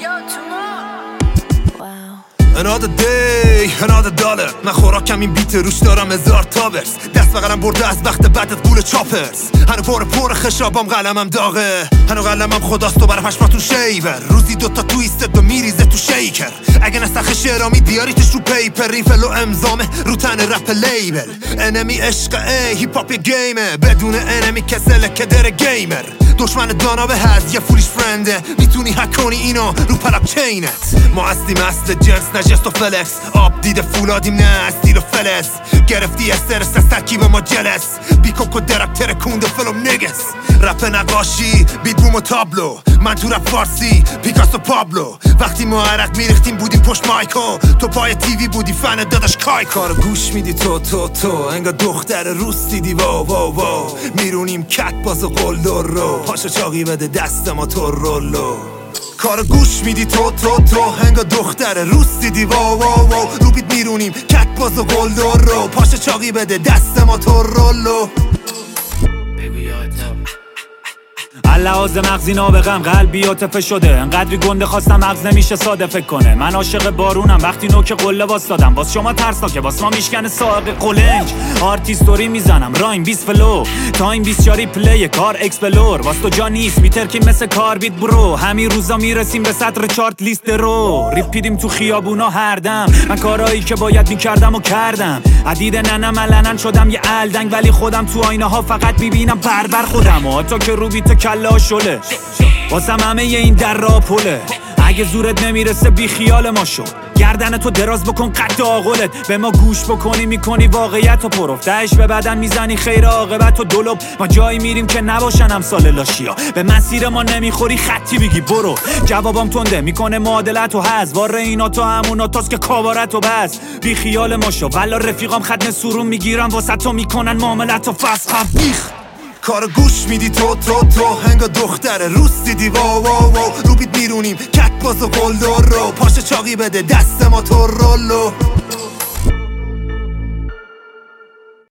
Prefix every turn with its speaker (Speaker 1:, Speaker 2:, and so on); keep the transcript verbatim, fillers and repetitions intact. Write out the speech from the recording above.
Speaker 1: Another day, another dollar. من خوراکم این بیت روش دارم هزار تابرز. دست بغلم برده از وقت بعدت گول چاپرز. هنو پر پر خشابام قلمم داغه. هنو قلمم خداست و برای پشماتون شیور. روزی دوتا تویستد و میریزه تو شیکر. اگه نسخ شعرامی بیاریتش رو پیپر. این فلو امزامه رو تن رپ لیبل. انمی عشق ای هیپ هاپ گیمه. بدون انمی کسله که در گیمر. دشمن دانا به هز یه فولیش فرنده. میتونی هک کنی اینو رو پلاک چینت. ما هستیم اصل جنس نجست و فلکس. آب دیده فولادیم نه استیل و فلس. گرفتی استرس از ترکیب ما جلس. بیکوک و درک ترکونده فلوم نگس. رپ نقاشی بیت بوم و تابلو. من تو رپ فارسی پیکاسو پابلو. وقتی ما عرق میریختیم بودیم پشت مایکو. تو پای تیوی بودی فن داداش کای کار گوش میدی تو تو تو. انگار دختر روس دیدی وا وا وا. میرونیم کت باز و قلدر رو. پاشو چاقی بده دست ما تو رولو. کار گوش میدی تو تو تو. هنگا دختر روس دیدی وا وا وا. رو بیت میرونیم کت باز و گلدر رو. پاشو چاقی بده دست ما تو رولو.
Speaker 2: لحاظ مغزی نابغم قلبی عاطفه شده. انقدری گنده خواستم مغز نمیشه ساده فکر کنه. من عاشق بارونم وقتی نوک قله واسدادم. باز شما ترسناکه باز ما میشکنه ساق قلنج. آرتیستوری میزنم رایم بیست فلو. تایم بیست چاری پلی کار اکسپلور. واس تو جا نیست میترکیم مثل کار بیت برو. همین روزا میرسیم به صدر چارت لیست رو. ریپیدیم تو خیابونا هر دم. من کارایی که باید میکردم و کردم. عدید ننم علنن شدم یه الدنگ. ولی خودم تو آینه ها فقط میبینم بربر خودم. و تا که رو بیت کلا شله واسم همه ی این در را پله. اگه زورت نمیرسه بی خیال ما شو. گردن تو دراز بکن قد آقلت. به ما گوش بکنی میکنی واقعیت و پروفتهش به بدن میزنی خیر عاقبت و دلوب. ما جایی میریم که نباشن امثال لاشیا. به مسیر ما نمیخوری خطی بگی برو. جوابم تنده میکنه معادلت و حذف. واره اینا تا همونا تاست که کابارت و بس. بی خیال ما شو. والا رفیقام ختم سورون میگیرن واسه تو میکنن معاملت و فسخم بیخ.
Speaker 1: کار گوش میدی تو تو تو. هنگا دختر روس دیدی وا وا وا. رو بیت میرونیم کت باز و قلدر رو. پاشو چاقی بده دست ما تو رولو.